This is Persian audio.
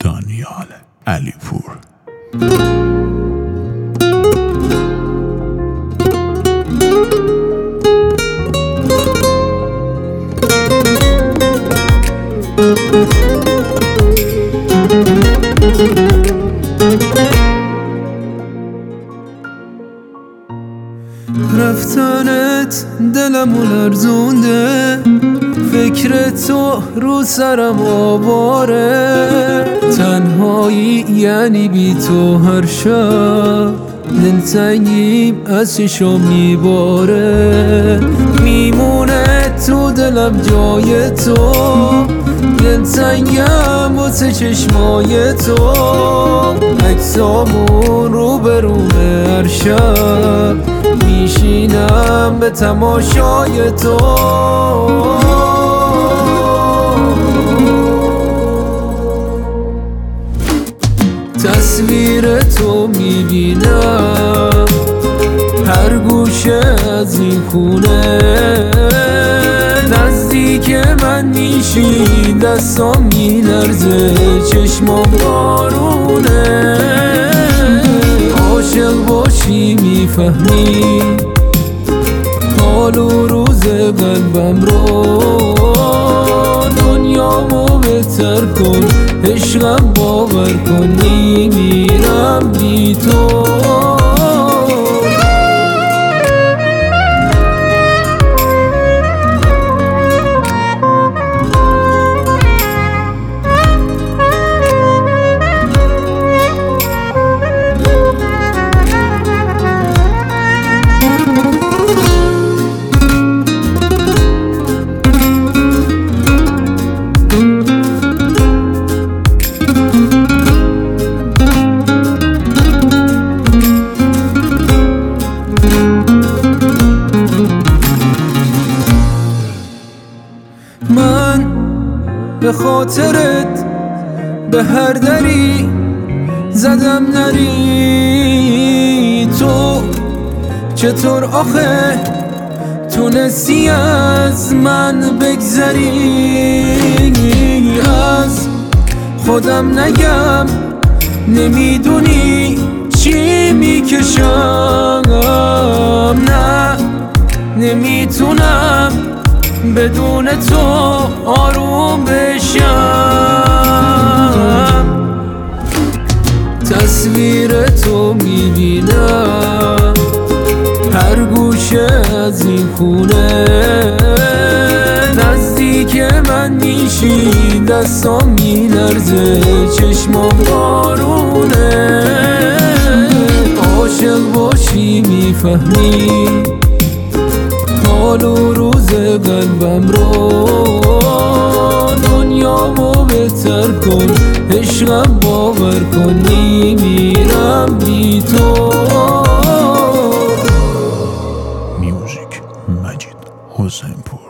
دانیال علیپور. رفتنت دلمو لرزونده، فکر تو رو سرم آواره، تنهایی یعنی بی تو هر شب دلتنگیم از چشم میباره، میمونه تو دلم جای تو، دلتنگم واسه چشمای تو، عکسامون رو برومه هر شب میشینم به تماشای تو. تصویر تو میبینم هر گوشه از این خونه، نزدیک من میشی دستام میلرزه چشمام بارونه، عاشق باشی میفهمی حال و روز قلبم رو، دنیامو بهتر کن عشقم باور کن میمیرم بی تو. من به خاطرت به هر دری زدم نری، تو چطور آخه تونستی از من بگذری، از خودم نگم نمیدونی چی میکشم، نه نمیتونم بدون تو آروم بشم، تصویر تو میبینم هر گوشه از این خونه، نزدیک من میشی دستام میلرزه چشمام بارونه، عاشق باشی میفهمی حال و روز قلبم رو، دنیامو بهتر کن عشقم باور کن میمیرم بی تو. میوزیک مجید حسین پور.